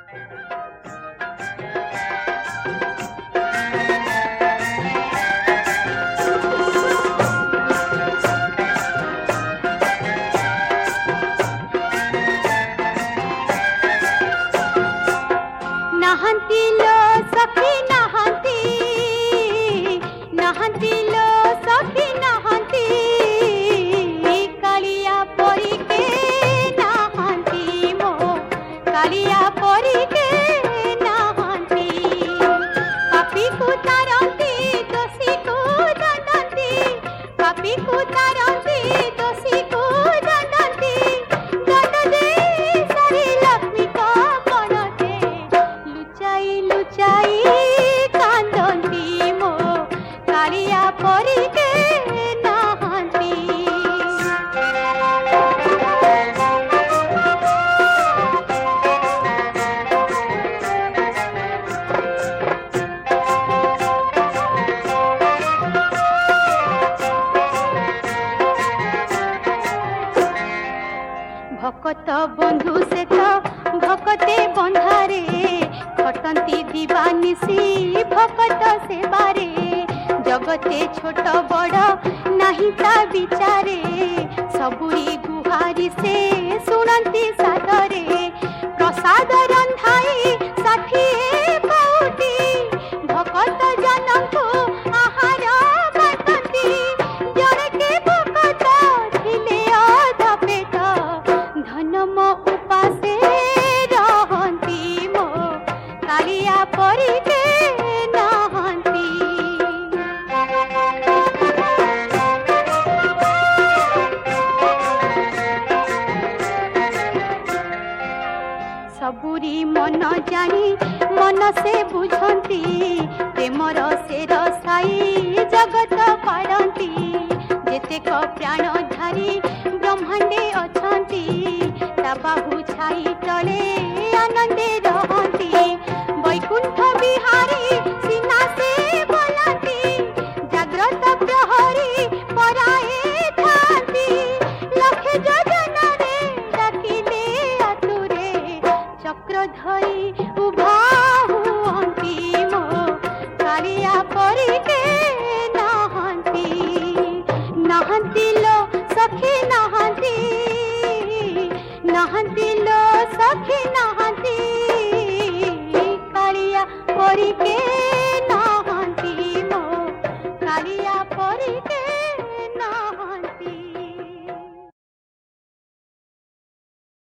नहांती लो सखी नहांती, नहांती लो सखी नहांती, कालिया परी के नहांती मो, कालिया परी के नहांती। पापी को तारंती दोषी को दंडंती, पापी को तारंती दोषी को दंडंती, दंड दे सारी लक्ष्मी को मनते लुचाई लुचाई कांदंती मो, कालिया परी के नहांती। भकत बंधु से तो भकते बंधारे, खटंती दीवानिसी भकत सेवारे, जगते छोट बड़ नहीं ता विचारे, सबुरी गुहारी से सुनंती सादरे, प्रसाद रंधाई षाठिए पौटी, भकत जनଙ୍କୁ आहार बाटंती, जड़े के भकत थिले अध पेट, धनम उपासे रहंती मो, कालिया परी के नहांती। सबुरी मन जानी मन से बुझंती, प्रेमर से रसाई जगत पारंती, जेतेक प्राणधारी ब्रह्मांडे अछंती, ता बाहु छाई तले आनंदे रहंती, वैकुंठ बिहारी सीना से बोलंती, जाग्रत प्रहरी पराए थांती, लक्ष्य योजना रे डाकिले आतुरे, चक्र धरी उभा हुअंती मो, कालिया परी के नहांती। नहांती लो सखी नहांती, नहांती लो